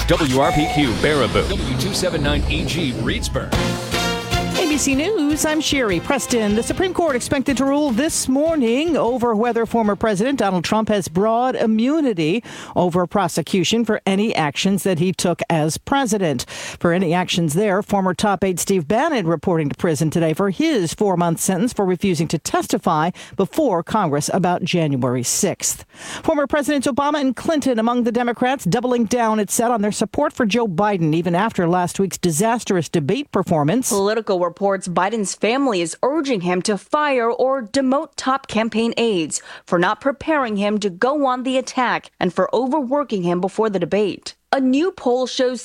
WRPQ Baraboo, W279EG Reedsburg. ABC News, I'm Sherry Preston. The Supreme Court expected to rule this morning over whether former President Donald Trump has broad immunity over prosecution for any actions that he took as president. For any actions there, former top aide Steve Bannon reporting to prison today for his 4-month sentence for refusing to testify before Congress about January 6th. Former Presidents Obama and Clinton among the Democrats doubling down, it said, on their support for Joe Biden, even after last week's disastrous debate performance. Political reports Biden's family is urging him to fire or demote top campaign aides for not preparing him to go on the attack and for overworking him before the debate. A new poll shows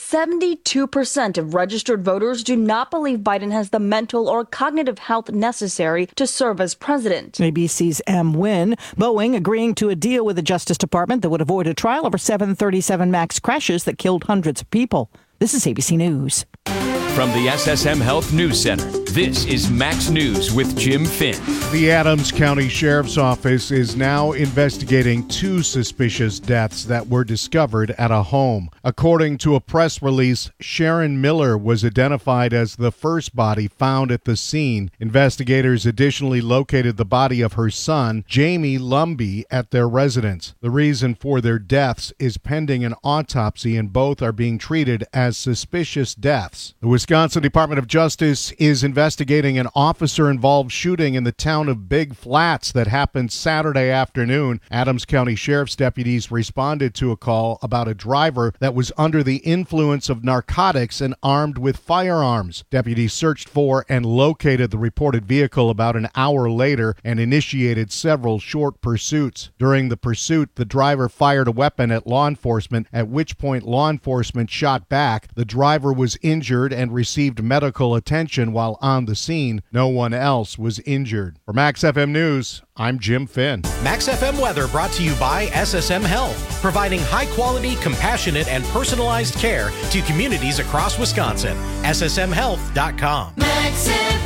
72% of registered voters do not believe Biden has the mental or cognitive health necessary to serve as president. ABC's M. Wynn. Boeing agreeing to a deal with the Justice Department that would avoid a trial over 737 MAX crashes that killed hundreds of people. This is ABC News. From the SSM Health News Center, this is Max News with Jim Finn. The Adams County Sheriff's Office is now investigating 2 suspicious deaths that were discovered at a home. According to a press release, Sharon Miller was identified as the first body found at the scene. Investigators additionally located the body of her son, Jamie Lumbee, at their residence. The reason for their deaths is pending an autopsy, and both are being treated as suspicious deaths. The Wisconsin Department of Justice is investigating an officer-involved shooting in the town of Big Flats that happened Saturday afternoon. Adams County Sheriff's deputies responded to a call about a driver that was under the influence of narcotics and armed with firearms. Deputies searched for and located the reported vehicle about an hour later and initiated several short pursuits. During the pursuit, the driver fired a weapon at law enforcement, at which point law enforcement shot back. The driver was injured and received medical attention while on the scene. No one else was injured. For Max FM News, I'm Jim Finn. Max FM weather brought to you by SSM Health, providing high-quality, compassionate, and personalized care to communities across Wisconsin. SSMHealth.com. Max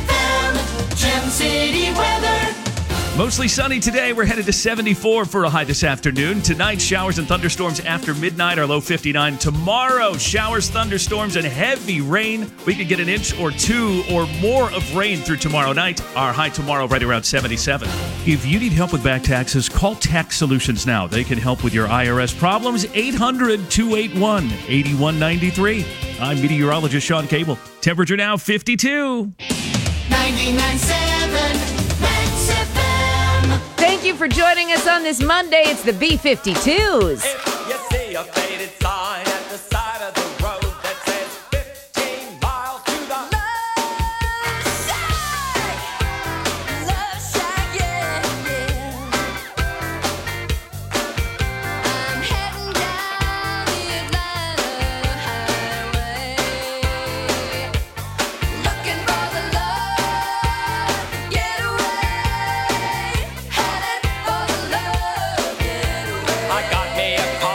FM, Gem City weather. Mostly sunny today. We're headed to 74 for a high this afternoon. Tonight, showers and thunderstorms after midnight, our low 59. Tomorrow, showers, thunderstorms, and heavy rain. We could get an inch or 2 or more of rain through tomorrow night. Our high tomorrow right around 77. If you need help with back taxes, call Tax Solutions now. They can help with your IRS problems. 800-281-8193. I'm meteorologist Sean Cable. Temperature now 52. 99.7. Thank you for joining us on this Monday. It's the B-52s. If you see a faded sign at the side of the road that says 15 miles to the Love Shack, yeah, yeah. I'm heading down the Atlanta highway, looking for the love getaway, headed for the love getaway. I got me a car.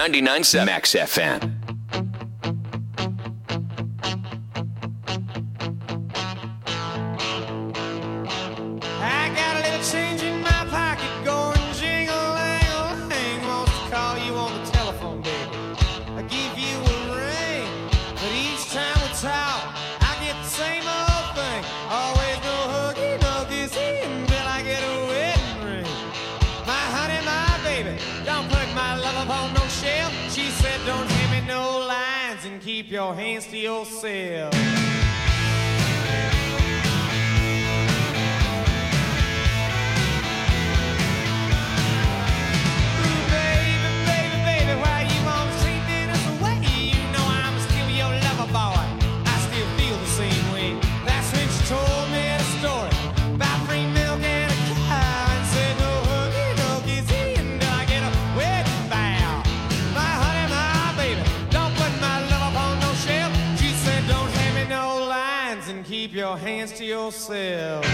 99.7 Max FM. I got a little change in my pocket going jingle-lang-a-lang. Wants to call you on the telephone, baby. I give you a ring, but each time we talk, I get the same old thing. Always no huggy, no kissy until I get a wedding ring. My honey, my baby, don't put my love up on no shelf. She said, don't hand me no lines and keep your hands to yourself. Keep your hands to yourself.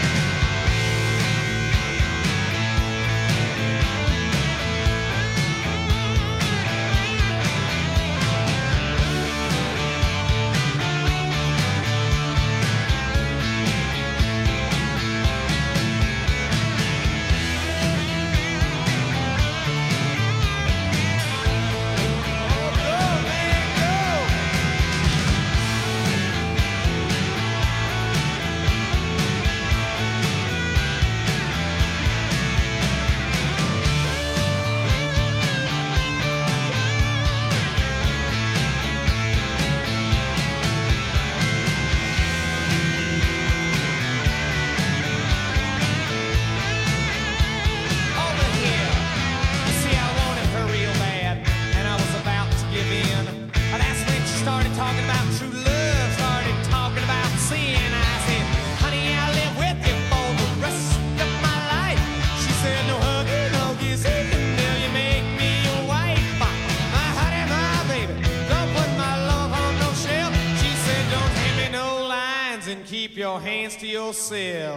Keep your hands to yourself.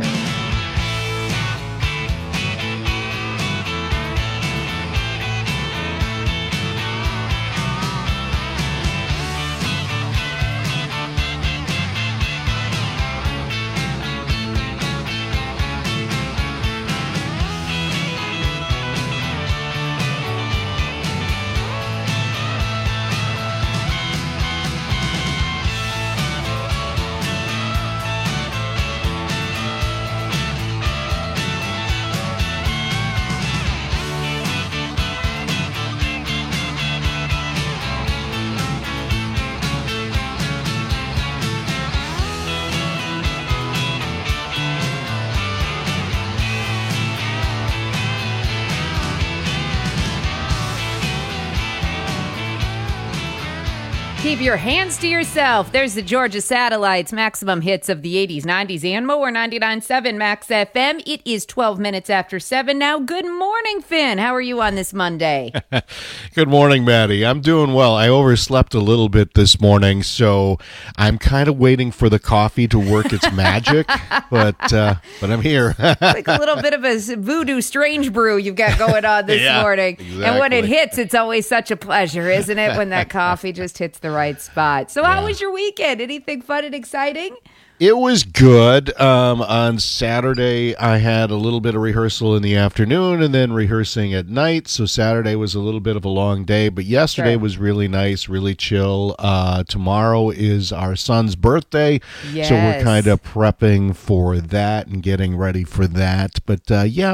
Keep your hands to yourself. There's the Georgia Satellites, maximum hits of the 80s, 90s, and more. 99.7 Max FM. It is 12 minutes after 7 now. Good morning, Finn. How are you on this Monday? Good morning, Maddie. I'm doing well. I overslept a little bit this morning, so I'm kind of waiting for the coffee to work its magic, but I'm here. Like a little bit of a voodoo strange brew you've got going on this morning. Exactly. And when it hits, it's always such a pleasure, isn't it, when that coffee just hits the right spot. So how was your weekend? Anything fun and exciting? It was good. On Saturday, I had a little bit of rehearsal in the afternoon and then rehearsing at night. So Saturday was a little bit of a long day, but yesterday was really nice, really chill. Tomorrow is our son's birthday. Yes. So we're kind of prepping for that and getting ready for that. But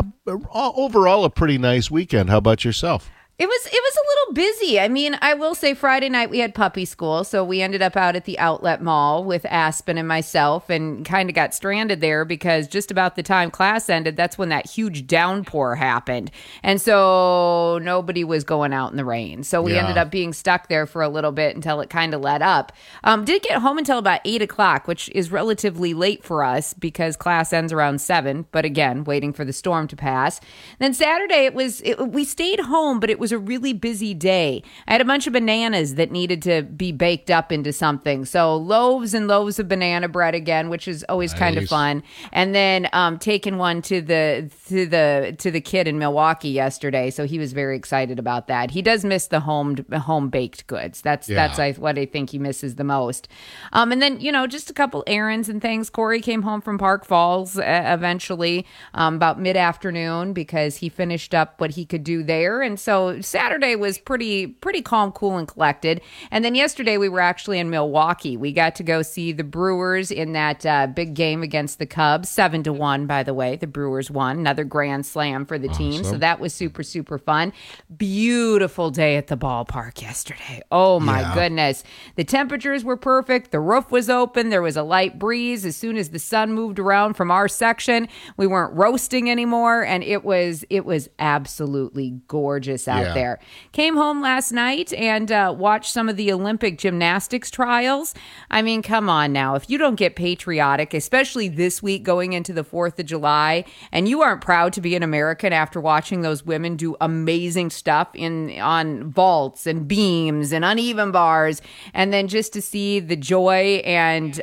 overall a pretty nice weekend. How about yourself? It was a little busy. I mean, I will say Friday night we had puppy school, so we ended up out at the outlet mall with Aspen and myself and kind of got stranded there because just about the time class ended, that's when that huge downpour happened. And so nobody was going out in the rain. So we ended up being stuck there for a little bit until it kind of let up. Did get home until about 8 o'clock, which is relatively late for us because class ends around 7. But again, waiting for the storm to pass. Then Saturday, we stayed home, but it was was a really busy day. I had a bunch of bananas that needed to be baked up into something. So loaves and loaves of banana bread again, which is always kind of fun. And then taking one to the kid in Milwaukee yesterday. So he was very excited about that. He does miss the home baked goods. That's what I think he misses the most. And then, just a couple errands and things. Corey came home from Park Falls eventually about mid-afternoon because he finished up what he could do there. And so Saturday was pretty calm, cool, and collected. And then yesterday we were actually in Milwaukee. We got to go see the Brewers in that big game against the Cubs, 7-1, by the way. The Brewers won, another grand slam for the team. So that was super, super fun. Beautiful day at the ballpark yesterday. Oh my goodness. The temperatures were perfect. The roof was open. There was a light breeze. As soon as the sun moved around from our section, we weren't roasting anymore. And it was absolutely gorgeous out there. Came home last night and watched some of the Olympic gymnastics trials. I mean, come on now. If you don't get patriotic, especially this week going into the 4th of July, and you aren't proud to be an American after watching those women do amazing stuff on vaults and beams and uneven bars, and then just to see the joy and,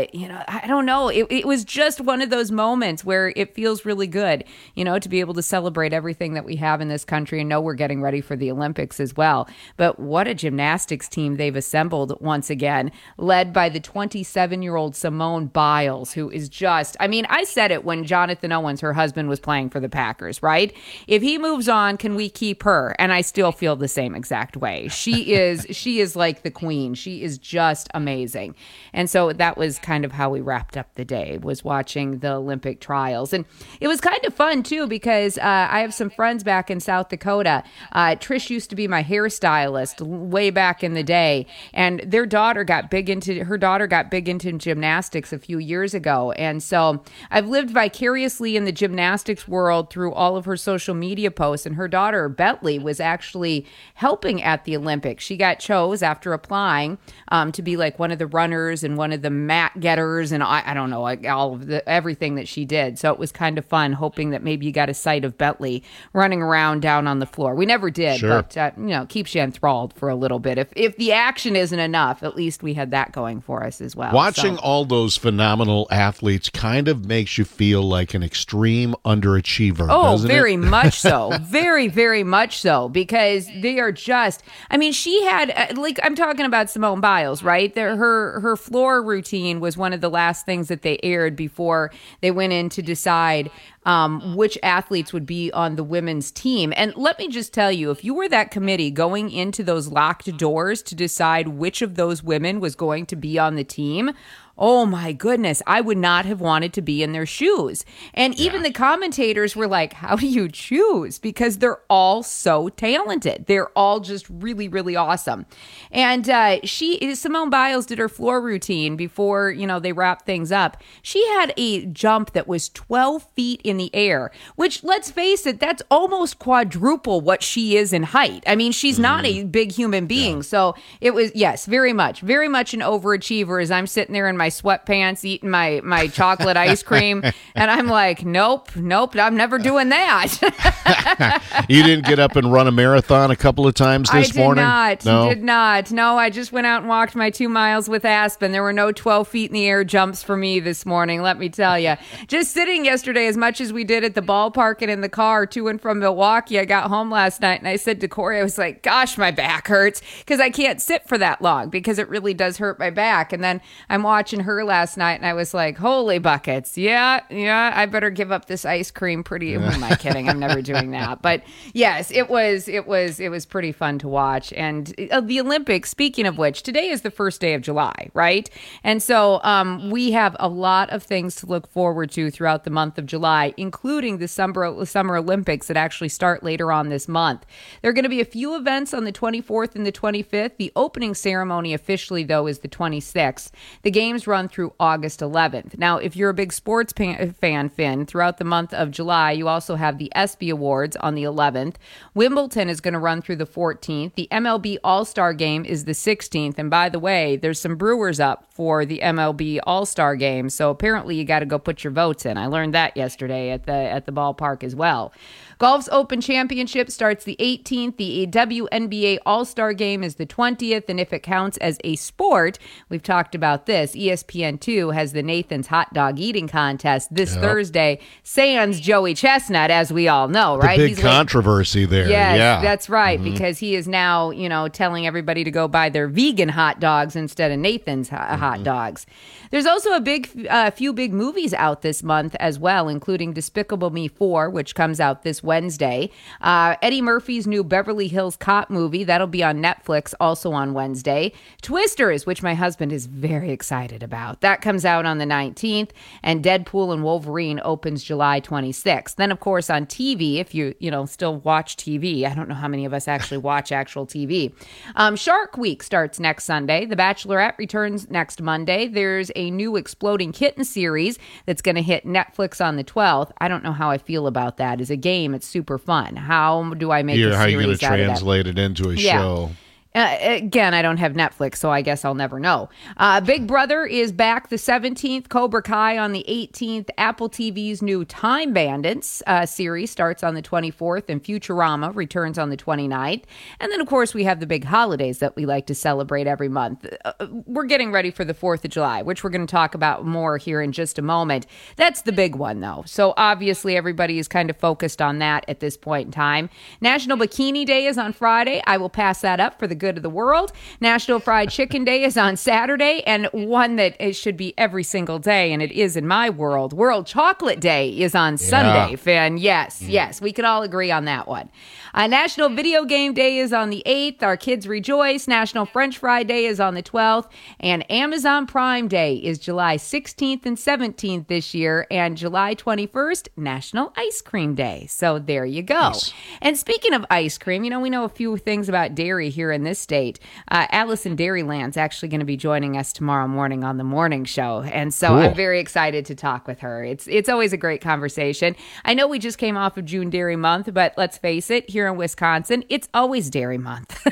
I don't know, it was just one of those moments where it feels really good, to be able to celebrate everything that we have in this country and know we're getting ready for the Olympics as well. But what a gymnastics team they've assembled once again, led by the 27-year-old Simone Biles, who is just, I said it when Jonathan Owens, her husband, was playing for the Packers, right? If he moves on, can we keep her? And I still feel the same exact way. She is like the queen. She is just amazing. And so that was kind of how we wrapped up the day, was watching the Olympic trials. And it was kind of fun too, because I have some friends back in South Dakota. Trish used to be my hairstylist way back in the day, and their daughter got big into gymnastics a few years ago. And so I've lived vicariously in the gymnastics world through all of her social media posts, and her daughter Bentley was actually helping at the Olympics. She got chose after applying to be like one of the runners and one of the mat getters, and I don't know, like all of everything that she did. So it was kind of fun, hoping that maybe you got a sight of Bentley running around down on the floor. We never did, but keeps you enthralled for a little bit. If the action isn't enough, at least we had that going for us as well. Watching all those phenomenal athletes kind of makes you feel like an extreme underachiever. Oh, doesn't very it? much so. Very, very much so, because they are just, she had, I'm talking about Simone Biles, right? Her floor routine was one of the last things that they aired before they went in to decide which athletes would be on the women's team. And let me just tell you, if you were that committee going into those locked doors to decide which of those women was going to be on the team, oh my goodness, I would not have wanted to be in their shoes. And even the commentators were like, how do you choose? Because they're all so talented. They're all just really, really awesome. And Simone Biles did her floor routine before, they wrapped things up. She had a jump that was 12 feet in the air, which, let's face it, that's almost quadruple what she is in height. She's not a big human being. Yeah. So it was, yes, very much an overachiever, as I'm sitting there in my sweatpants eating my chocolate ice cream, and I'm like, nope, I'm never doing that. You didn't get up and run a marathon a couple of times this morning? I did not. No, I just went out and walked my 2 miles with Aspen. There were no 12 feet in the air jumps for me this morning, let me tell you. Just sitting yesterday, as much as we did at the ballpark and in the car to and from Milwaukee, I got home last night and I said to Corey, I was like, gosh, my back hurts, because I can't sit for that long, because it really does hurt my back. And then I'm watching her last night and I was like, holy buckets. Yeah, I better give up this ice cream who am I kidding? I'm never doing that. But yes, it was pretty fun to watch. And the Olympics, speaking of which, today is the first day of July, right? And so we have a lot of things to look forward to throughout the month of July, including the Summer Olympics that actually start later on this month. There are going to be a few events on the 24th and the 25th. The opening ceremony officially, though, is the 26th. The games games run through August 11th. Now, if you're a big sports fan, Finn, throughout the month of July, you also have the ESPY Awards on the 11th. Wimbledon is going to run through the 14th. The MLB All-Star Game is the 16th. And by the way, there's some Brewers up for the MLB All-Star Game. So apparently you got to go put your votes in. I learned that yesterday at the ballpark as well. Golf's Open Championship starts the 18th. The WNBA All-Star Game is the 20th. And if it counts as a sport, we've talked about this. ESPN2 has the Nathan's Hot Dog Eating Contest this Thursday. Sans Joey Chestnut, as we all know, right? The big controversy there. Yes, yeah. that's right, because he is now, telling everybody to go buy their vegan hot dogs instead of Nathan's hot dogs. There's also a few big movies out this month as well, including Despicable Me 4, which comes out this Wednesday. Eddie Murphy's new Beverly Hills Cop movie, that'll be on Netflix also on Wednesday. Twisters, which my husband is very excited about. That comes out on the 19th. And Deadpool and Wolverine opens July 26th. Then, of course, on TV, if you still watch TV, I don't know how many of us actually watch actual TV. Shark Week starts next Sunday. The Bachelorette returns next Monday. There's a new Exploding Kitten series that's going to hit Netflix on the 12th. I don't know how I feel about that. As a game, it's super fun. How do I make a series how are you going to out of that? translate it into a show? Again, I don't have Netflix, so I guess I'll never know. Big Brother is back the 17th, Cobra Kai on the 18th, Apple TV's new Time Bandits series starts on the 24th, and Futurama returns on the 29th. And then, of course, we have the big holidays that we like to celebrate every month. We're getting ready for the 4th of July, which we're going to talk about more here in just a moment. That's the big one, though. So obviously, everybody is kind of focused on that at this point in time. National Bikini Day is on Friday. I will pass that up for the good of the world. National Fried Chicken Day is on Saturday, and one that it should be every single day, and it is in my world. World Chocolate Day is on Sunday, Finn. Yes, we could all agree on that one. National Video Game Day is on the 8th. Our kids rejoice. National French Fry Day is on the 12th, and Amazon Prime Day is July 16th and 17th this year, and July 21st, National Ice Cream Day. So there you go. Nice. And speaking of ice cream, we know a few things about dairy here in this state. Allison Dairyland's actually going to be joining us tomorrow morning on the morning show. And so I'm very excited to talk with her. It's always a great conversation. I know we just came off of June Dairy Month, but let's face it, here in Wisconsin, it's always Dairy Month.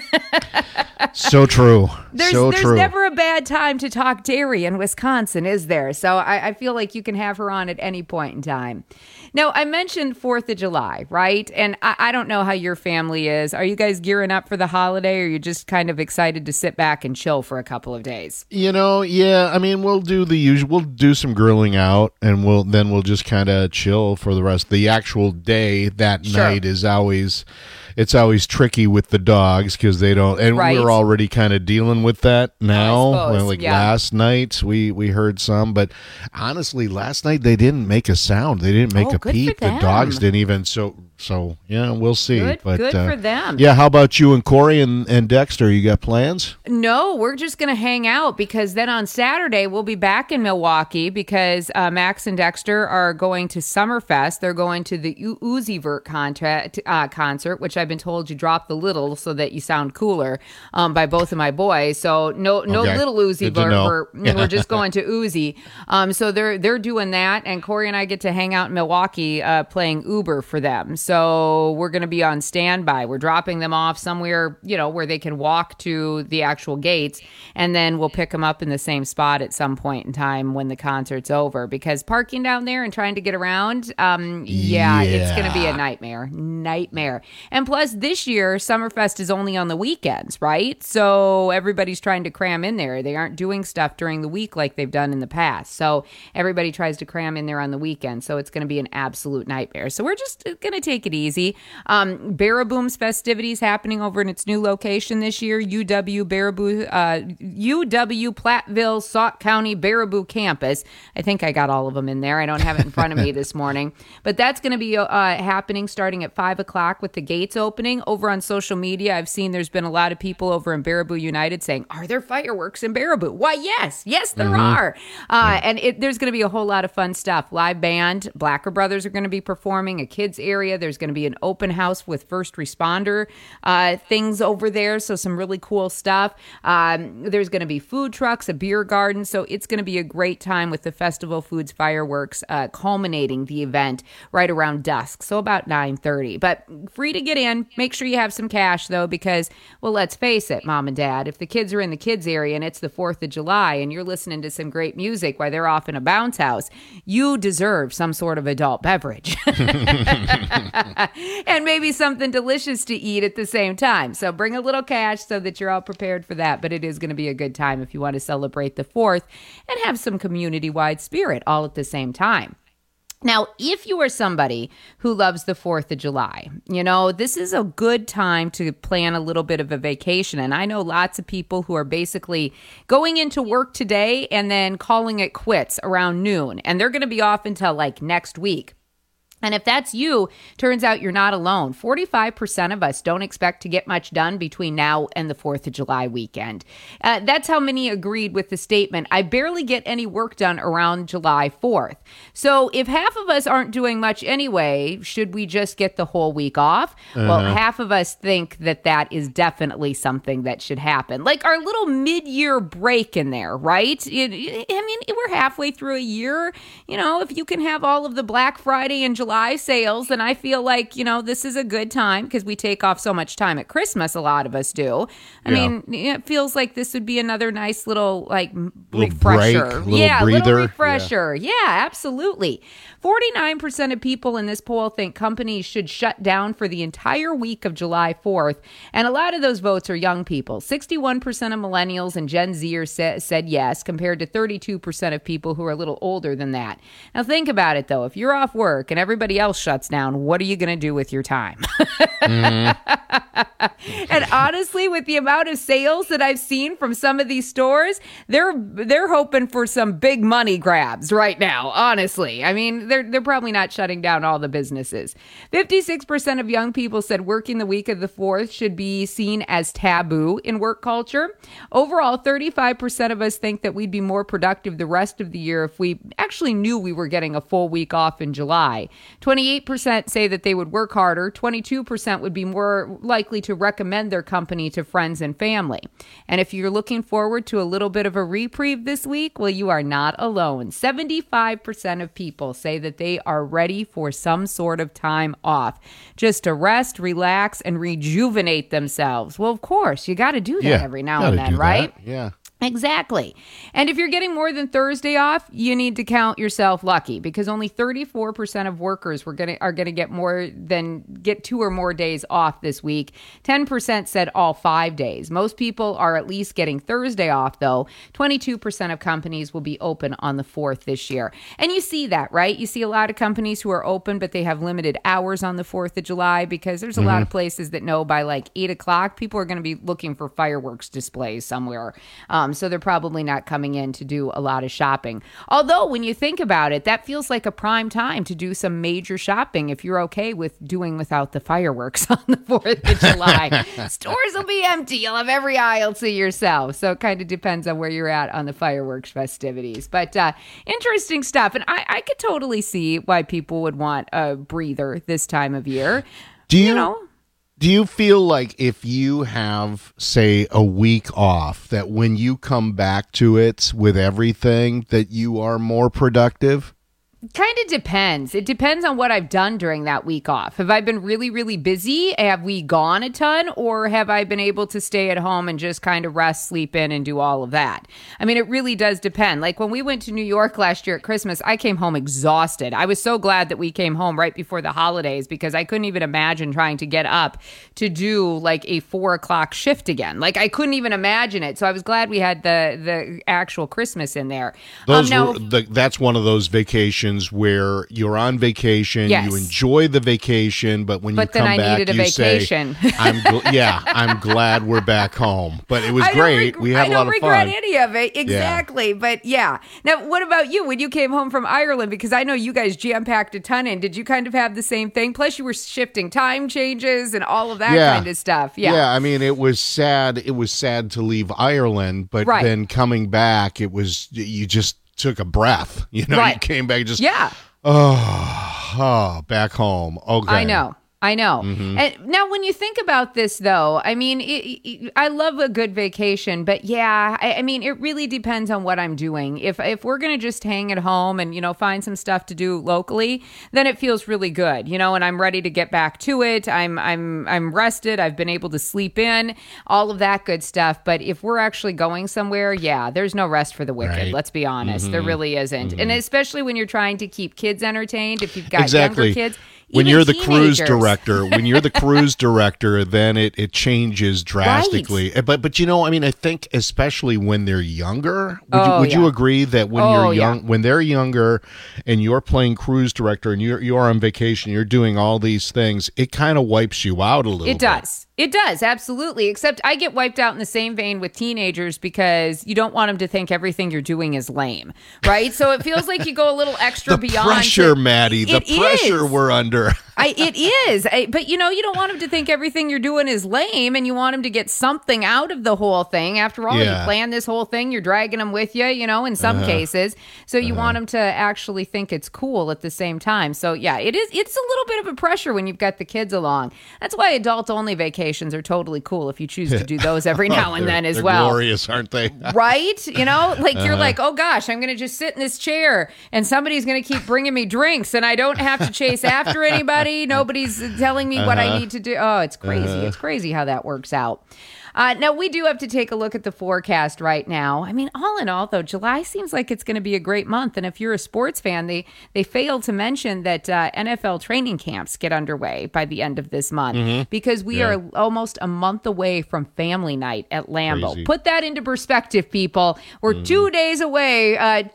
So true. There's never a bad time to talk dairy in Wisconsin, is there? So I feel like you can have her on at any point in time. Now, I mentioned 4th of July, right? And I don't know how your family is. Are you guys gearing up for the holiday, or are you just kind of excited to sit back and chill for a couple of days? Yeah. I mean, we'll do the usual. We'll do some grilling out, and we'll just kind of chill for the rest. The actual day that night is always. It's always tricky with the dogs because they don't, and we're already kind of dealing with that now. Last night we heard some, but honestly, last night they didn't make a sound. They didn't make a peep. The dogs didn't even. So yeah, we'll see. Good for them. Yeah, how about you and Corey and Dexter? You got plans? No, we're just going to hang out because then on Saturday we'll be back in Milwaukee because Max and Dexter are going to Summerfest. They're going to the Uzi Vert concert, which I've been told you drop the little so that you sound cooler by both of my boys. So no little Uzi Vert. We're just going to Uzi. So they're doing that, and Corey and I get to hang out in Milwaukee playing Uber for them. So we're going to be on standby. We're dropping them off somewhere, where they can walk to the actual gates, and then we'll pick them up in the same spot at some point in time when the concert's over, because parking down there and trying to get around, it's going to be a nightmare. And plus this year, Summerfest is only on the weekends, right? So everybody's trying to cram in there. They aren't doing stuff during the week like they've done in the past. So everybody tries to cram in there on the weekend. So it's going to be an absolute nightmare. So we're just going to take it easy. Baraboom's festivities happening over in its new location this year, UW Platteville, Sauk County, Baraboo campus. I think I got all of them in there. I don't have it in front of me this morning. But that's going to be happening starting at 5 o'clock with the gates opening over on social media. I've seen there's been a lot of people over in Baraboo United saying, are there fireworks in Baraboo? Why, yes, there are. And there's going to be a whole lot of fun stuff. Live band, Blacker Brothers are going to be performing, a kids area. There's going to be an open house with first responder things over there. So some really cool stuff. There's going to be food trucks, a beer garden. So it's going to be a great time with the Festival Foods fireworks culminating the event right around dusk. So about 9:30. But free to get in. Make sure you have some cash, though, because, well, let's face it, Mom and Dad, if the kids are in the kids area and it's the 4th of July and you're listening to some great music while they're off in a bounce house, you deserve some sort of adult beverage. And maybe something delicious to eat at the same time. So bring a little cash so that you're all prepared for that. But it is going to be a good time if you want to celebrate the 4th and have some community-wide spirit all at the same time. Now, if you are somebody who loves the 4th of July, this is a good time to plan a little bit of a vacation. And I know lots of people who are basically going into work today and then calling it quits around noon. And they're going to be off until like next week. And if that's you, turns out you're not alone. 45% of us don't expect to get much done between now and the 4th of July weekend. That's how many agreed with the statement, I barely get any work done around July 4th. So if half of us aren't doing much anyway, should we just get the whole week off? Well, half of us think that is definitely something that should happen. Like our little mid-year break in there, right? We're halfway through a year. If you can have all of the Black Friday and July sales, then I feel like, this is a good time because we take off so much time at Christmas. A lot of us do. I mean, it feels like this would be another nice little refresher. Little refresher. Yeah, absolutely. 49% of people in this poll think companies should shut down for the entire week of July 4th. And a lot of those votes are young people. 61% of millennials and Gen Zers said yes, compared to 32% of people who are a little older than that. Now think about it, though. If you're off work and everybody else shuts down, what are you going to do with your time? And honestly, with the amount of sales that I've seen from some of these stores, they're hoping for some big money grabs right now, honestly. I mean, they're probably not shutting down all the businesses. 56% of young people said working the week of the 4th should be seen as taboo in work culture. Overall, 35% of us think that we'd be more productive the rest of the year if we actually knew we were getting a full week off in July. 28% say that they would work harder. 22% would be more likely to recommend their company to friends and family. And if you're looking forward to a little bit of a reprieve this week, well, you are not alone. 75% of people say that they are ready for some sort of time off, just to rest, relax, and rejuvenate themselves. Well, of course, you got to do that every now and then, right? Yeah. Exactly. And if you're getting more than Thursday off, you need to count yourself lucky because only 34% of workers are going to get 2 or more days off this week. 10% said all 5 days. Most people are at least getting Thursday off, though. 22% of companies will be open on the 4th this year. And you see that, right? You see a lot of companies who are open, but they have limited hours on the 4th of July because there's a lot of places that know by like 8 o'clock, people are going to be looking for fireworks displays somewhere. So they're probably not coming in to do a lot of shopping. Although when you think about it, that feels like a prime time to do some major shopping if you're okay with doing without the fireworks on the 4th of July. Stores will be empty. You'll have every aisle to yourself. So it kind of depends on where you're at on the fireworks festivities. But interesting stuff. And I could totally see why people would want a breather this time of year. Do you feel like if you have, say, a week off, that when you come back to it with everything, that you are more productive? Kind of depends. It depends on what I've done during that week off. Have I been really, really busy? Have we gone a ton? Or have I been able to stay at home and just kind of rest, sleep in, and do all of that? I mean, it really does depend. Like when we went to New York last year at Christmas, I came home exhausted. I was so glad that we came home right before the holidays because I couldn't even imagine trying to get up to do like a 4 o'clock shift again. Like I couldn't even imagine it. So I was glad we had the actual Christmas in there. That's one of those vacations situations where you're on vacation, Yes. you enjoy the vacation, but when But you then come I back, needed a you vacation. say, I'm glad we're back home. But it was great. We had a lot of I don't regret fun. any of it. Exactly. But yeah. Now, what about you when you came home from Ireland? Because I know you guys jam-packed a ton in. Did you kind of have the same thing? Plus, you were shifting time changes and all of that kind of stuff. Yeah. I mean, it was sad. It was sad to leave Ireland, but Right. then coming back, you just took a breath. You know, Right. you came back just, Yeah. back home. Okay. I know. Mm-hmm. And now, when you think about this, though, I mean, I love a good vacation, but yeah, I mean, it really depends on what I'm doing. If we're gonna just hang at home and find some stuff to do locally, then it feels really good, and I'm ready to get back to it. I'm rested. I've been able to sleep in, all of that good stuff. But if we're actually going somewhere, yeah, there's no rest for the wicked. Right. Let's be honest, Mm-hmm. there really isn't. And especially when you're trying to keep kids entertained, if you've got Exactly. younger kids. When even you're the cruise teenagers. director, then it changes drastically. But I mean, I think especially when they're younger, would you agree that when you're young, when they're younger, and you're playing cruise director and you're on vacation, you're doing all these things, it kind of wipes you out a little. It does. It does, absolutely. Except I get wiped out in the same vein with teenagers because you don't want them to think everything you're doing is lame, right? So it feels like you go a little extra The beyond. pressure, Maddie. The It pressure is. we're under. It is. But you don't want them to think everything you're doing is lame, and you want them to get something out of the whole thing. After all, you plan this whole thing, you're dragging them with you, in some cases. So you want them to actually think it's cool at the same time. So yeah, it is. It's a little bit of a pressure when you've got the kids along. That's why adult-only vacations are totally cool if you choose to do those every now and then as they're well. glorious, aren't they? Right? You're like, oh gosh, I'm going to just sit in this chair and somebody's going to keep bringing me drinks and I don't have to chase after anybody. Nobody's telling me what I need to do. Oh, it's crazy. It's crazy how that works out. Now, we do have to take a look at the forecast right now. I mean, all in all, though, July seems like it's going to be a great month. And if you're a sports fan, they failed to mention that NFL training camps get underway by the end of this month because we are almost a month away from family night at Lambeau. Crazy. Put that into perspective, people. We're 2 days away,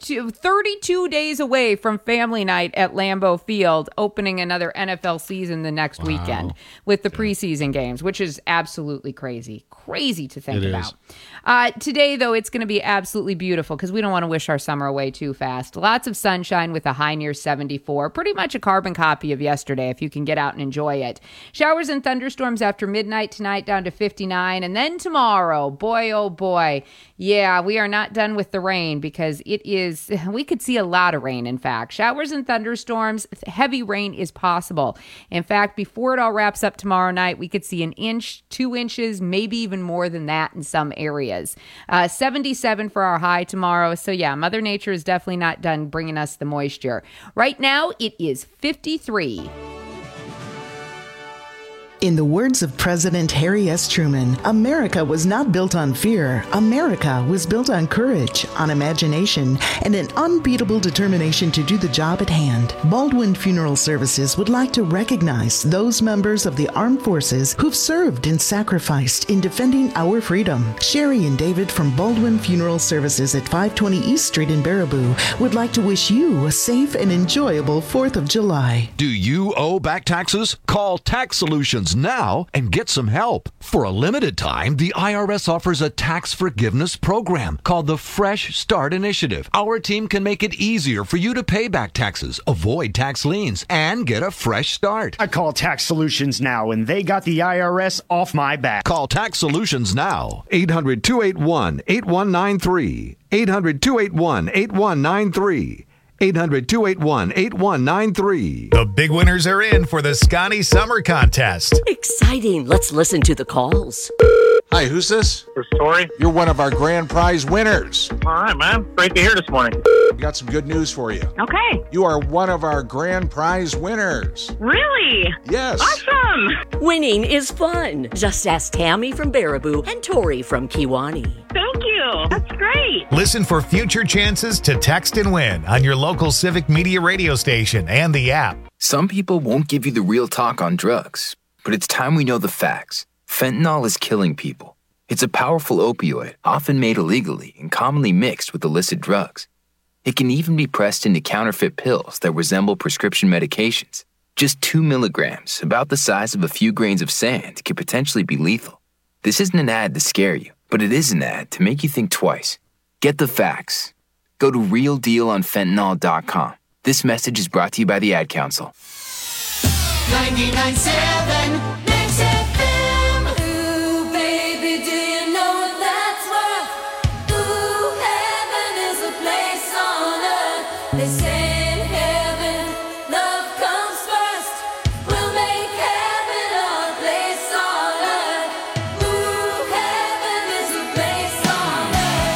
32 days away from family night at Lambeau Field, opening another NFL season the next weekend with the preseason games, which is absolutely crazy. Crazy to think It about. Today, though, it's going to be absolutely beautiful because we don't want to wish our summer away too fast. Lots of sunshine with a high near 74. Pretty much a carbon copy of yesterday if you can get out and enjoy it. Showers and thunderstorms after midnight tonight down to 59. And then tomorrow, boy, oh boy. Yeah, we are not done with the rain because we could see a lot of rain, in fact. Showers and thunderstorms, heavy rain is possible. In fact, before it all wraps up tomorrow night, we could see 1 inch, 2 inches, maybe even more than that in some areas. 77 for our high tomorrow. So yeah, Mother Nature is definitely not done bringing us the moisture. Right now, it is 53. In the words of President Harry S. Truman, America was not built on fear. America was built on courage, on imagination, and an unbeatable determination to do the job at hand. Baldwin Funeral Services would like to recognize those members of the armed forces who've served and sacrificed in defending our freedom. Sherry and David from Baldwin Funeral Services at 520 East Street in Baraboo would like to wish you a safe and enjoyable 4th of July. Do you owe back taxes? Call Tax Solutions now and get some help. For a limited time, the IRS offers a tax forgiveness program called the Fresh Start Initiative. Our team can make it easier for you to pay back taxes, avoid tax liens, and get a fresh start. I call Tax Solutions now, and they got the IRS off my back. Call Tax Solutions now. 800-281-8193. 800-281-8193. 800-281-8193. The big winners are in for the Scotty Summer Contest. Exciting. Let's listen to the calls. Hi, who's this? This is Tori. You're one of our grand prize winners. All right, man. Great to hear this morning. We got some good news for you. Okay. You are one of our grand prize winners. Really? Yes. Awesome. Winning is fun. Just ask Tammy from Baraboo and Tori from Kiwani. Thank you. That's great. Listen for future chances to text and win on your local Civic Media radio station and the app. Some people won't give you the real talk on drugs, but it's time we know the facts. Fentanyl is killing people. It's a powerful opioid, often made illegally and commonly mixed with illicit drugs. It can even be pressed into counterfeit pills that resemble prescription medications. Just 2 milligrams, about the size of a few grains of sand, could potentially be lethal. This isn't an ad to scare you, but it is an ad to make you think twice. Get the facts. Go to realdealonfentanyl.com. This message is brought to you by the Ad Council. 99.7 Mix FM. Ooh, baby, do you know what that's worth? Ooh, heaven is a place on earth. They say in heaven, love comes first. We'll make heaven our place on earth. Ooh, heaven is a place on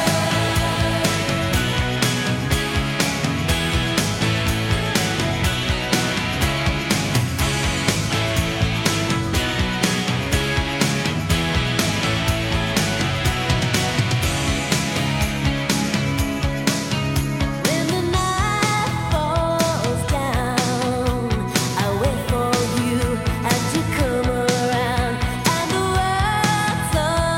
When the night falls down, I wait for you and you come around, and the world's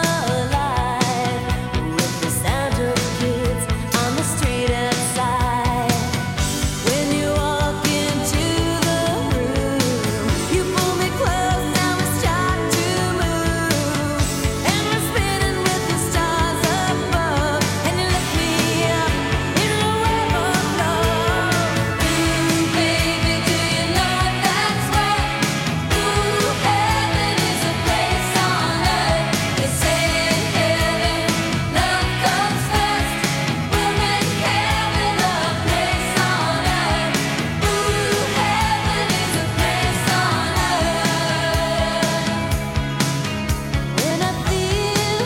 alive with the sound of kids on the street outside. When you walk into the room, you pull me close, now we start to move, and we're spinning with the stars above, and you lift me up in a web of love. Ooh, baby, do you know what that's worth? Ooh, heaven is a place on earth. They say in heaven, love comes first. We'll make heaven a place on earth. Ooh, heaven is a place on earth. When I feel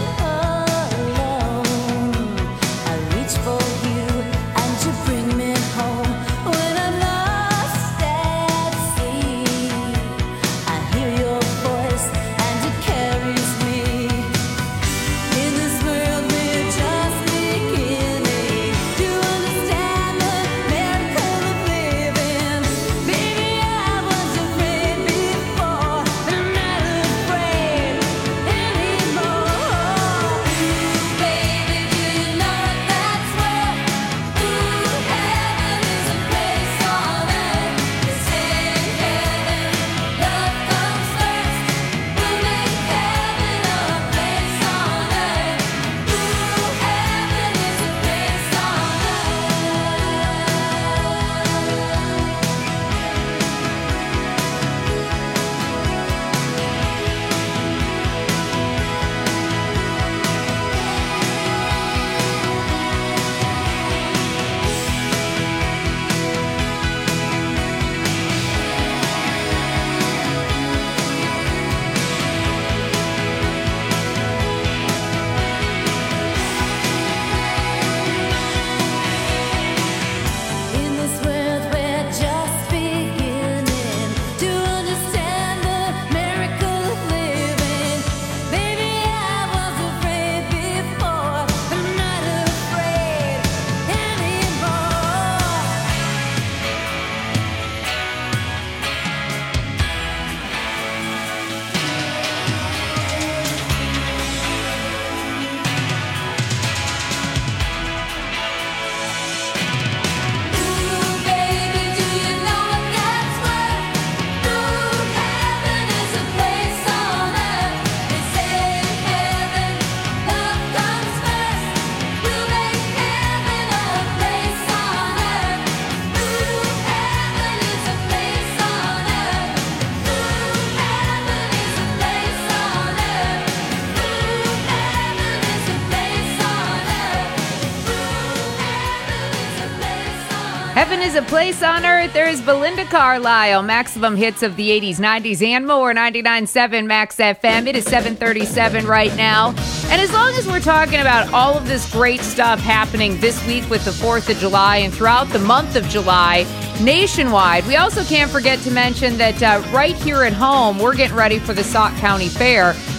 alone, I reach for you and you bring me home. When I'm lost at sea, I hear your voice and it carries me. In this world we're just beginning to understand the miracle of living. Baby, I was afraid before, but I'm not afraid anymore. Baby, do you know what that's worth? Ooh, heaven is a place on earth. They say in heaven, love comes first. We'll make heaven a place on earth. Ooh, heaven is a place on In this world we're just beginning to understand the miracle of living. Baby, I was afraid before, but I'm not afraid anymore. Ooh, baby, do you know what that's worth? Ooh, heaven is a place on earth. They say in heaven, love comes first. We'll make heaven a place on earth. Ooh, heaven is a place on earth. Ooh, heaven is a place on earth. Ooh, heaven is a place on earth. Heaven is a place on earth. There's Belinda Carlisle, maximum hits of the 80s, 90s, and more. 99.7 Max FM. It is 7:37 right now. And as long as we're talking about all of this great stuff happening this week with the 4th of July and throughout the month of July, nationwide, we also can't forget to mention that right here at home, we're getting ready for the Sauk County Fair.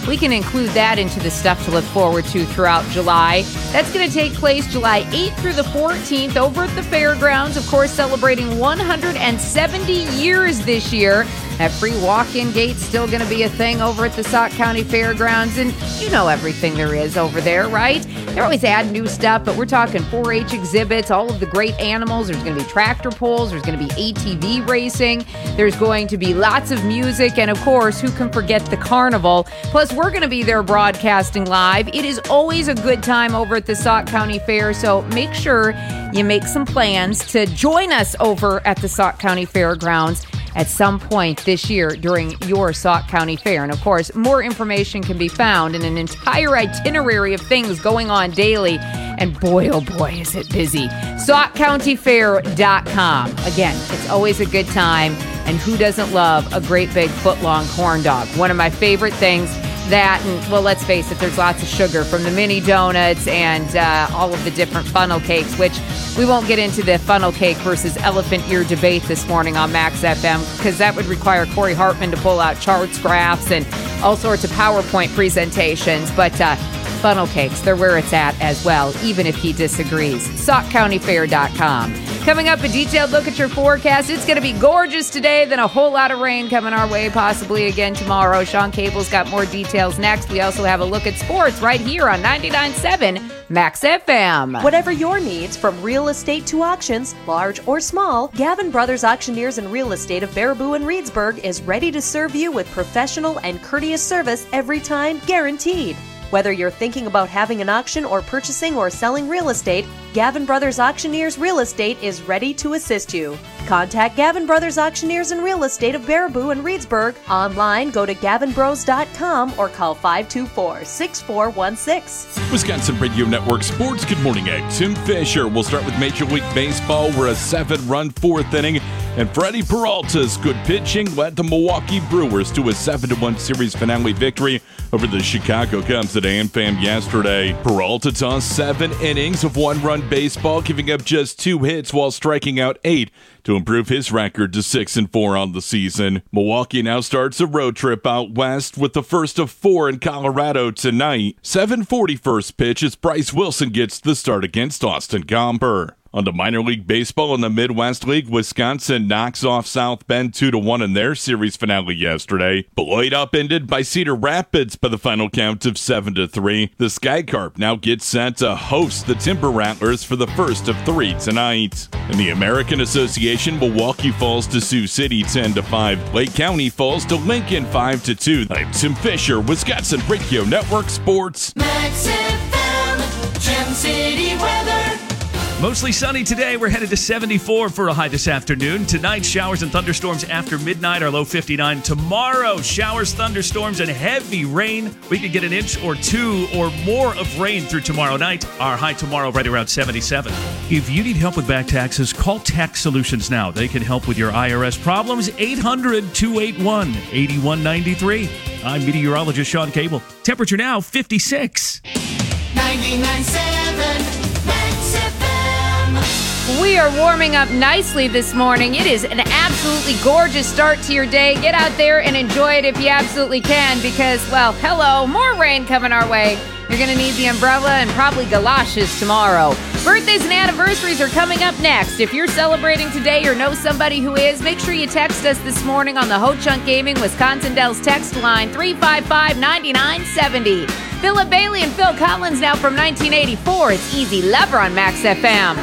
we can include that into the stuff to look forward to throughout July. That's going to take place July 8th through the 14th over at the fairgrounds, of course, celebrating 170 years this year. That free walk-in gate's still going to be a thing over at the Sauk County Fairgrounds, and you know everything there is over there, right? They're always adding new stuff, but we're talking 4-H exhibits, all of the great animals. There's going to be tractor pulls. There's going to be ATV racing. There's going to be lots of music, and of course, who can forget the carnival? Plus, we're going to be there broadcasting live. It is always a good time over at the Sauk County Fair, so make sure you make some plans to join us over at the Sauk County Fairgrounds at some point this year during your Sauk County Fair. And of course, more information can be found in an entire itinerary of things going on daily. And boy, oh boy, is it busy. SaukCountyFair.com. Again, it's always a good time. And who doesn't love a great big foot-long corn dog? One of my favorite things. That, and well, let's face it, there's lots of sugar from the mini donuts and all of the different funnel cakes, which we won't get into the funnel cake versus elephant ear debate this morning on Max FM, because that would require Corey Hartman to pull out charts, graphs, and all sorts of PowerPoint presentations. But funnel cakes, they're where it's at as well, even if he disagrees. SaukCountyFair.com. Coming up, a detailed look at your forecast. It's going to be gorgeous today, then a whole lot of rain coming our way, possibly again tomorrow. Sean Cable's got more details next. We also have a look at sports right here on 99.7 Max FM. Whatever your needs, from real estate to auctions, large or small, Gavin Brothers Auctioneers and Real Estate of Baraboo and Reedsburg is ready to serve you with professional and courteous service every time, guaranteed. Whether you're thinking about having an auction or purchasing or selling real estate, Gavin Brothers Auctioneers Real Estate is ready to assist you. Contact Gavin Brothers Auctioneers and Real Estate of Baraboo and Reedsburg. Online, go to gavinbros.com or call 524-6416. Wisconsin Radio Network Sports. Good morning, Tim Fisher. We'll start with Major League Baseball, where a 7-run fourth inning and Freddie Peralta's good pitching led the Milwaukee Brewers to a 7-1 series finale victory over the Chicago Cubs at AmFam yesterday. Peralta tossed 7 innings of one-run baseball, giving up just 2 hits while striking out 8 to improve his record to 6-4 on the season. Milwaukee now starts a road trip out west with the first of 4 in Colorado tonight. 7:40 first pitch as Bryce Wilson gets the start against Austin Gomber. On to minor league baseball in the Midwest League, Wisconsin knocks off South Bend 2-1 in their series finale yesterday. Beloit upended by Cedar Rapids by the final count of 7-3. The Skycarp now gets set to host the Timber Rattlers for the first of 3 tonight. In the American Association, Milwaukee falls to Sioux City 10-5. Lake County falls to Lincoln 5-2. I'm Tim Fisher, Wisconsin Radio Network Sports. Max FM, Gem City weather. Mostly sunny today. We're headed to 74 for a high this afternoon. Tonight, showers and thunderstorms after midnight, our low 59. Tomorrow, showers, thunderstorms, and heavy rain. We could get an inch or 2 or more of rain through tomorrow night. Our high tomorrow right around 77. If you need help with back taxes, call Tax Solutions now. They can help with your IRS problems. 800-281-8193. I'm meteorologist Sean Cable. Temperature now 56. 99.7 Max FM. We are warming up nicely this morning. It is an absolutely gorgeous start to your day. Get out there and enjoy it if you absolutely can, because, well, hello, more rain coming our way. You're going to need the umbrella and probably galoshes tomorrow. Birthdays and anniversaries are coming up next. If you're celebrating today or know somebody who is, make sure you text us this morning on the Ho Chunk Gaming Wisconsin Dells text line 355-9970. Philip Bailey and Phil Collins now from 1984. It's Easy Lover on Max FM.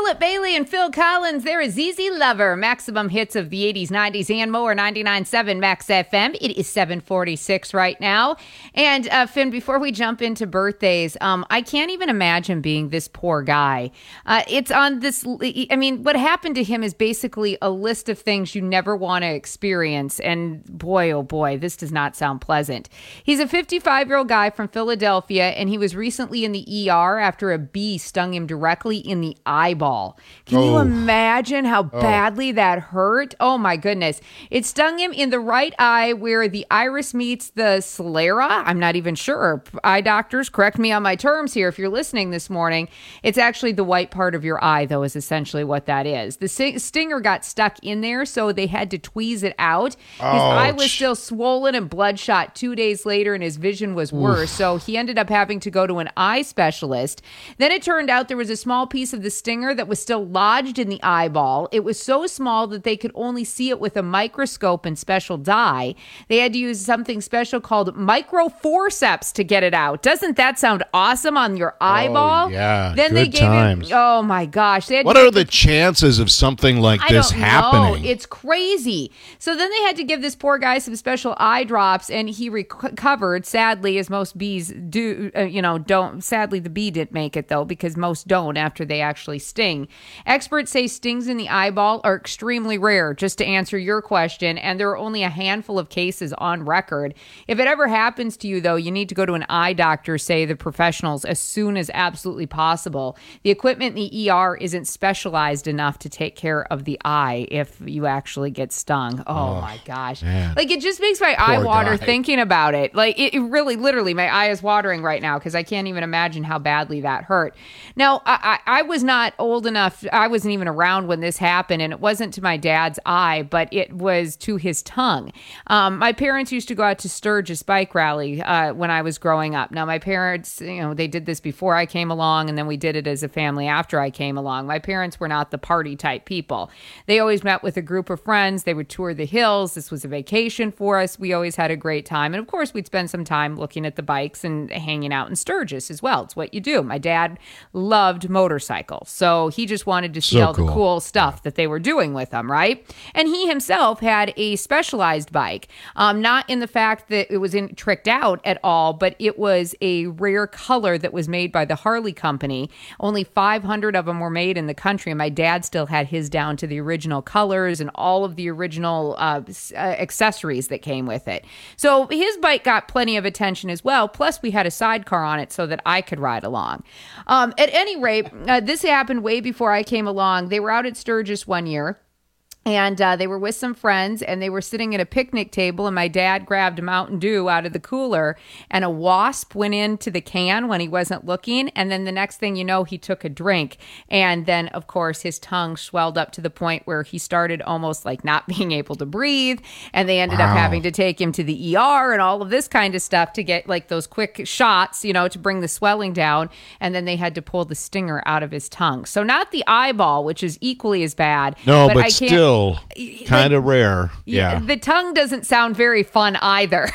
Philip Bailey and Phil Collins, they're a ZZ Lover. Maximum hits of the 80s, 90s, and more. 99.7 Max FM. It is 7:46 right now. And Finn, before we jump into birthdays, I can't even imagine being this poor guy. It's on this, I mean, what happened to him is basically a list of things you never want to experience. And boy, oh boy, this does not sound pleasant. He's a 55-year-old guy from Philadelphia, and he was recently in the ER after a bee stung him directly in the eyeball. Can you imagine how badly that hurt? Oh my goodness. It stung him in the right eye where the iris meets the sclera. I'm not even sure. Eye doctors, correct me on my terms here if you're listening this morning. It's actually the white part of your eye, though, is essentially what that is. The stinger got stuck in there, so they had to tweeze it out. His eye was still swollen and bloodshot 2 days later, and his vision was worse. So he ended up having to go to an eye specialist. Then it turned out there was a small piece of the stinger that was still lodged in the eyeball. It was so small that they could only see it with a microscope and special dye. They had to use something special called microforceps to get it out. Doesn't that sound awesome on your eyeball? Yeah, Then good they gave times. him, oh my gosh. They had What to are give the chances of something like this happening? know. It's crazy. So then they had to give this poor guy some special eye drops, and he recovered. Sadly, as most bees do, don't. Sadly, the bee didn't make it, though, because most don't after they actually sting. Experts say stings in the eyeball are extremely rare, just to answer your question, and there are only a handful of cases on record. If it ever happens to you, though, you need to go to an eye doctor, say the professionals, as soon as absolutely possible. The equipment in the ER isn't specialized enough to take care of the eye if you actually get stung. Oh my gosh. man. Like, it just makes my eye water guy. thinking about it. Like, it really, literally, my eye is watering right now because I can't even imagine how badly that hurt. Now, I was not old enough. I wasn't even around when this happened, and it wasn't to my dad's eye, but it was to his tongue. My parents used to go out to Sturgis Bike Rally when I was growing up. Now, my parents, they did this before I came along, and then we did it as a family after I came along. My parents were not the party type people. They always met with a group of friends. They would tour the hills. This was a vacation for us. We always had a great time. And of course, we'd spend some time looking at the bikes and hanging out in Sturgis as well. It's what you do. My dad loved motorcycles, so he just wanted to see So all the cool. cool stuff that they were doing with them, right? And he himself had a specialized bike, not in the fact that it was tricked out at all, but it was a rare color that was made by the Harley Company. Only 500 of them were made in the country, and my dad still had his down to the original colors and all of the original accessories that came with it. So his bike got plenty of attention as well. Plus, we had a sidecar on it so that I could ride along. At any rate, this happened way before I came along. They were out at Sturgis one year. And they were with some friends, and they were sitting at a picnic table, and my dad grabbed a Mountain Dew out of the cooler, and a wasp went into the can when he wasn't looking. And then the next thing you know, he took a drink. And then, of course, his tongue swelled up to the point where he started almost like not being able to breathe. And they ended up having to take him to the ER and all of this kind of stuff to get like those quick shots, to bring the swelling down. And then they had to pull the stinger out of his tongue. So not the eyeball, which is equally as bad. No, but I can't, still kind of rare. Yeah. The tongue doesn't sound very fun either.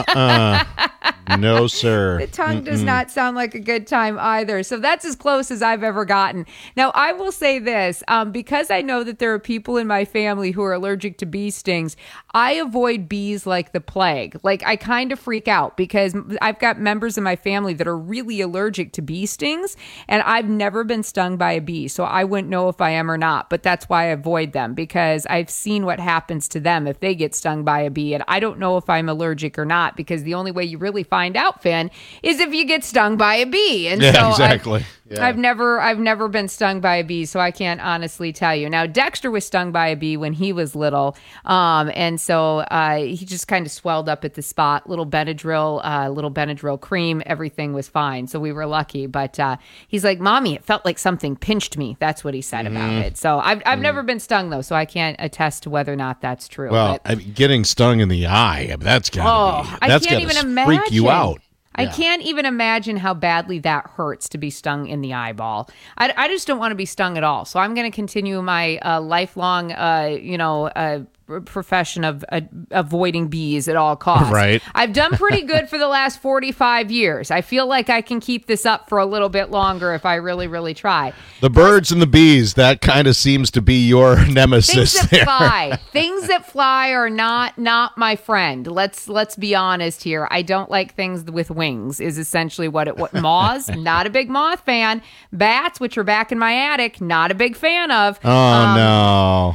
No, sir. The tongue does not sound like a good time either. So that's as close as I've ever gotten. Now, I will say this, because I know that there are people in my family who are allergic to bee stings, I avoid bees like the plague. Like, I kind of freak out because I've got members of my family that are really allergic to bee stings, and I've never been stung by a bee. So I wouldn't know if I am or not, but that's why I avoid them, because I've seen what happens to them if they get stung by a bee. And I don't know if I'm allergic or not, because the only way you really find out, Finn, is if you get stung by a bee. And Yeah, so exactly. I've never been stung by a bee, so I can't honestly tell you. Now, Dexter was stung by a bee when he was little, and so he just kind of swelled up at the spot. Little Benadryl cream, everything was fine, so we were lucky. But he's like, "Mommy, it felt like something pinched me." That's what he said about it. So I've never been stung though, so I can't attest to whether or not that's true. Well, but, getting stung in the eye, that's got to I can't even imagine. freak you out. I can't even imagine how badly that hurts to be stung in the eyeball. I just don't want to be stung at all. So I'm going to continue my lifelong, profession of avoiding bees at all costs. Right. I've done pretty good for the last 45 years. I feel like I can keep this up for a little bit longer if I really, really try. The birds and the bees, that kind of seems to be your nemesis. Things that there. fly. Things that fly are not my friend. Let's be honest here. I don't like things with wings is essentially what moths, not a big moth fan. Bats, which are back in my attic, not a big fan of. Oh, no.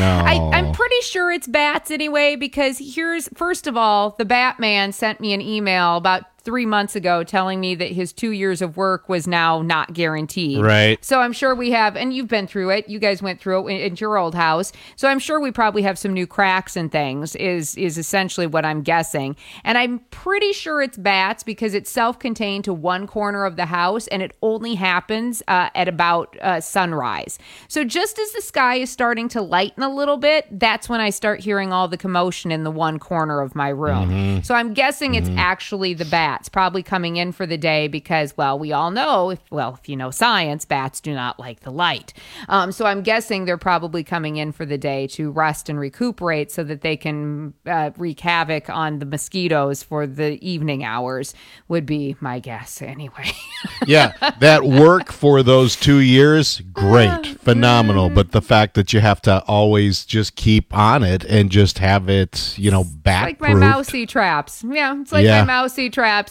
I'm pretty sure it's bats anyway, because first of all, the Batman sent me an email about 3 months ago telling me that his 2 years of work was now not guaranteed. Right. So I'm sure we have, and you've been through it. You guys went through it in your old house. So I'm sure we probably have some new cracks and things is essentially what I'm guessing. And I'm pretty sure it's bats because it's self-contained to one corner of the house and it only happens at about sunrise. So just as the sky is starting to lighten a little bit, that's when I start hearing all the commotion in the one corner of my room. Mm-hmm. So I'm guessing it's actually the bats probably coming in for the day because, well, we all know, if you know science, bats do not like the light. So I'm guessing they're probably coming in for the day to rest and recuperate so that they can wreak havoc on the mosquitoes for the evening hours would be my guess anyway. Yeah, that work for those 2 years, great, phenomenal. But the fact that you have to always just keep on it and just have it, bat-proofed. Like my mousy traps. Yeah, it's like my mousy traps.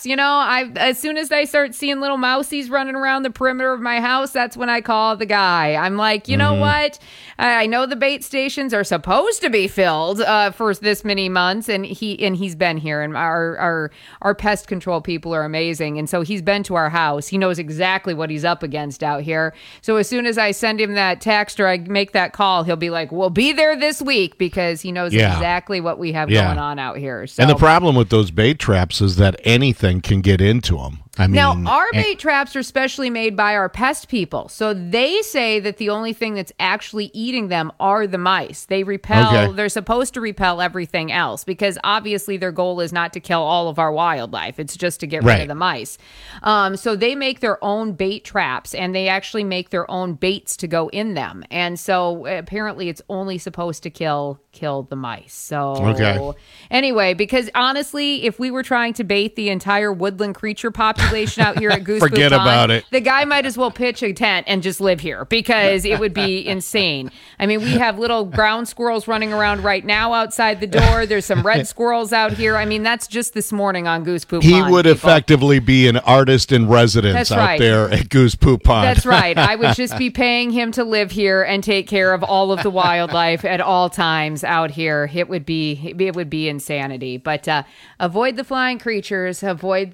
As soon as I start seeing little mousies running around the perimeter of my house, that's when I call the guy. I'm like, you know what? I know the bait stations are supposed to be filled for this many months, and he's been here, and our pest control people are amazing, and so he's been to our house. He knows exactly what he's up against out here. So as soon as I send him that text or I make that call, he'll be like, "We'll be there this week," because he knows exactly what we have going on out here. So. And the problem with those bait traps is that anything can get into them. Now, our bait traps are specially made by our pest people. So they say that the only thing that's actually eating them are the mice. They repel, they're supposed to repel everything else because obviously their goal is not to kill all of our wildlife. It's just to get rid of the mice. So they make their own bait traps and they actually make their own baits to go in them. And so apparently it's only supposed to kill the mice. So anyway, because honestly, if we were trying to bait the entire woodland creature population out here at Goose Forget Poop Pond, about it. the guy might as well pitch a tent and just live here because it would be insane. I mean, we have little ground squirrels running around right now outside the door. There's some red squirrels out here. I mean, that's just this morning on Goose Poop Pond. He would effectively be an artist in residence there at Goose Poop Pond. That's right. I would just be paying him to live here and take care of all of the wildlife at all times out here. It would be insanity. But avoid the flying creatures, avoid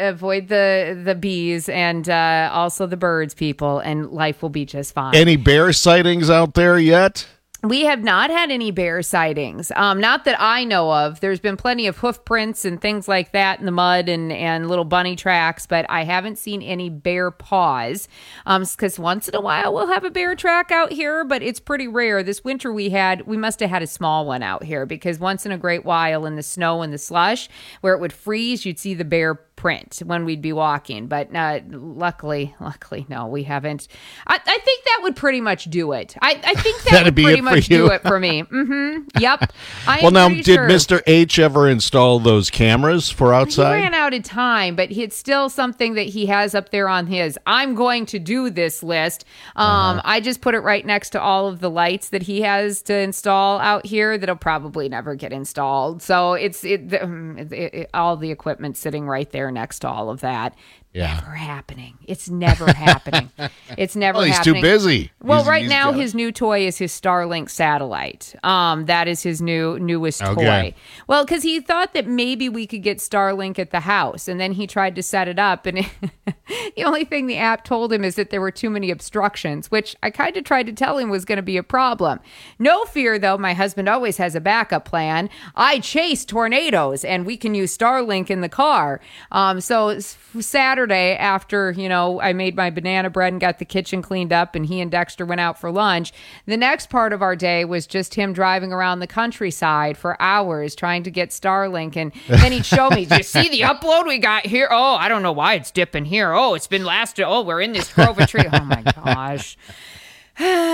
the bees, and also the birds, people, and life will be just fine. Any bear sightings out there yet? We have not had any bear sightings. Not that I know of. There's been plenty of hoof prints and things like that in the mud and little bunny tracks, but I haven't seen any bear paws. Because once in a while we'll have a bear track out here, but it's pretty rare. This winter we must have had a small one out here because once in a great while in the snow and the slush where it would freeze, you'd see the bear print when we'd be walking. But luckily, no, we haven't. I think that would pretty much do it. I think that would pretty much do it for me. Mm-hmm. Yep. Well, now, did Mr. H ever install those cameras for outside? He ran out of time, but it's still something that he has up there on his I'm going to do this list. I just put it right next to all of the lights that he has to install out here that'll probably never get installed. So it's all the equipment sitting right there next to all of that. Yeah. Never happening. It's never happening. It's never he's happening. Too busy. Well, right now his new toy is his Starlink satellite. That is his newest toy. Well, because he thought that maybe we could get Starlink at the house, and then he tried to set it up, and the only thing the app told him is that there were too many obstructions, which I kind of tried to tell him was going to be a problem. No fear, though. My husband always has a backup plan. I chase tornadoes, and we can use Starlink in the car. So Saturday, after, I made my banana bread and got the kitchen cleaned up and he and Dexter went out for lunch, the next part of our day was just him driving around the countryside for hours trying to get Starlink. And then he'd show me, do you see the upload we got here? Oh, I don't know why it's dipping here. Oh, it's been we're in this grove of trees. Oh my gosh.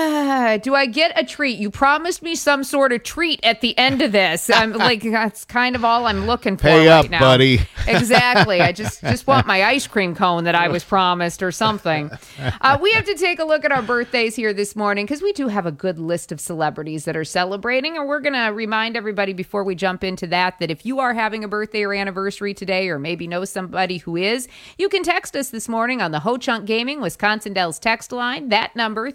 do I get a treat? You promised me some sort of treat at the end of this. I'm like, that's kind of all I'm looking for Pay right up, now. buddy. Exactly. I just want my ice cream cone that I was promised or something. We have to take a look at our birthdays here this morning because we do have a good list of celebrities that are celebrating, and we're going to remind everybody before we jump into that if you are having a birthday or anniversary today, or maybe know somebody who is, you can text us this morning on the Ho Chunk Gaming Wisconsin Dells text line. That number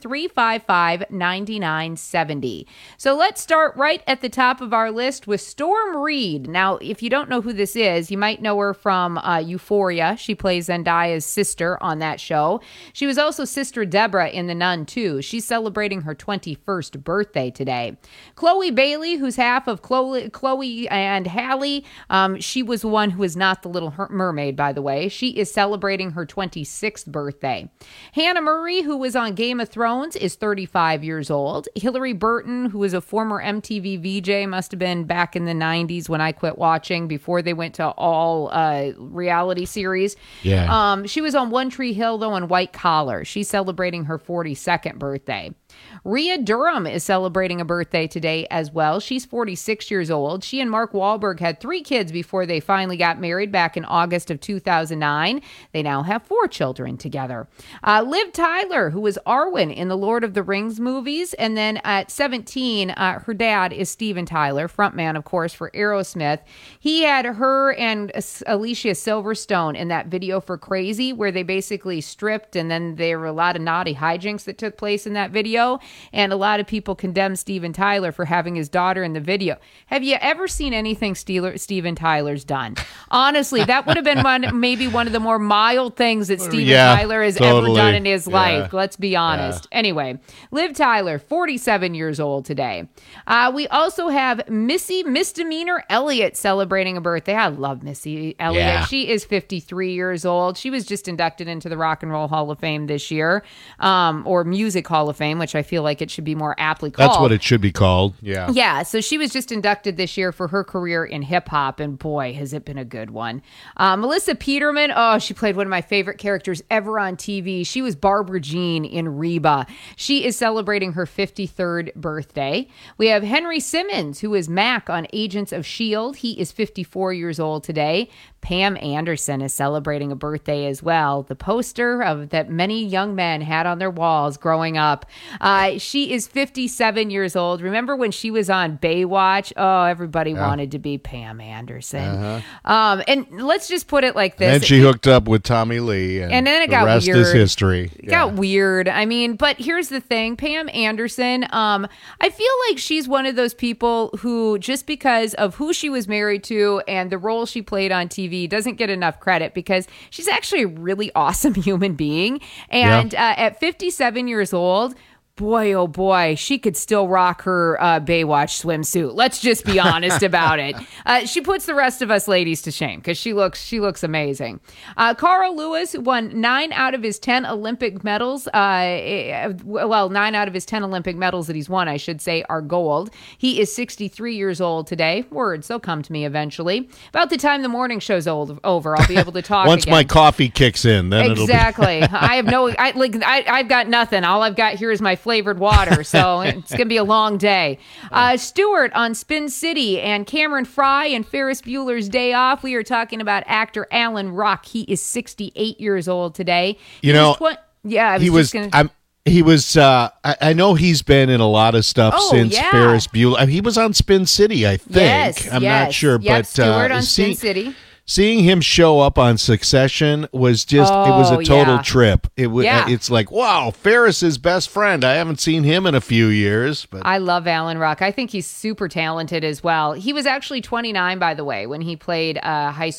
355-9970. So let's start right at the top of our list with Storm Reid. Now, if you don't know who this is, you might know her from Euphoria. She plays Zendaya's sister on that show. She was also Sister Deborah in The Nun, too. She's celebrating her 21st birthday today. Chloe Bailey, who's half of Chloe and Hallie, she was the one who was not the Little Mermaid, by the way. She is celebrating her 26th birthday. Hannah Murray, who was on Game of Thrones, is 35 years old. Hillary Burton, who is a former MTV VJ, must have been back in the 90s when I quit watching before they went to all reality series. Yeah. She was on One Tree Hill, though, and White Collar. She's celebrating her 42nd birthday. Rhea Durham is celebrating a birthday today as well. She's 46 years old. She and Mark Wahlberg had 3 kids before they finally got married back in August of 2009. They now have 4 children together. Liv Tyler, who was Arwen in the Lord of the Rings movies, and then at 17, her dad is Steven Tyler, frontman, of course, for Aerosmith. He had her and Alicia Silverstone in that video for Crazy, where they basically stripped, and then there were a lot of naughty hijinks that took place in that video. And a lot of people condemn Steven Tyler for having his daughter in the video. Have you ever seen anything Steven Tyler's done? Honestly, that would have been maybe one of the more mild things that Steven Tyler has ever done in his life. Let's be honest. Anyway, Liv Tyler, 47 years old today. We also have Missy Misdemeanor Elliott celebrating a birthday. I love Missy Elliott. Yeah. She is 53 years old. She was just inducted into the Rock and Roll Hall of Fame this year, or Music Hall of Fame, which I feel like it should be more aptly called. That's what it should be called. Yeah. Yeah. So she was just inducted this year for her career in hip hop, and boy, has it been a good one. Melissa Peterman. Oh, she played one of my favorite characters ever on TV. She was Barbara Jean in Reba. She is celebrating her 53rd birthday. We have Henry Simmons, who is Mac on Agents of S.H.I.E.L.D. He is 54 years old today. Pam Anderson is celebrating a birthday as well. The poster of that many young men had on their walls growing up. She is 57 years old. Remember when she was on Baywatch? Oh, everybody wanted to be Pam Anderson. And let's just put it like this. And then she hooked up with Tommy Lee. And then it the got rest weird. is history. It got weird. I mean, but here's the thing. Pam Anderson, I feel like she's one of those people who, just because of who she was married to and the role she played on TV, doesn't get enough credit, because she's actually a really awesome human being. And at 57 years old, boy, oh boy, she could still rock her Baywatch swimsuit. Let's just be honest about it. She puts the rest of us ladies to shame because she looks amazing. Carl Lewis won 9 out of his 10 Olympic medals. 9 out of his 10 Olympic medals that he's won, I should say, are gold. He is 63 years old today. Words, they'll come to me eventually. About the time the morning show's over, I'll be able to talk Once again. my coffee kicks in, then Exactly. I've got nothing. All I've got here is my flavored water, so it's gonna be a long day. Stewart on Spin City and Cameron Fry and Ferris Bueller's Day Off. We are talking about actor Alan Ruck. He is 68 years old today. I know he's been in a lot of stuff since Ferris Bueller. He was on Spin City, I think. I'm not sure, but Stewart on Spin City. Seeing him show up on Succession was just, it was a total trip. It's like, wow, Ferris's best friend. I haven't seen him in a few years. But I love Alan Ruck. I think he's super talented as well. He was actually 29, by the way, when he played high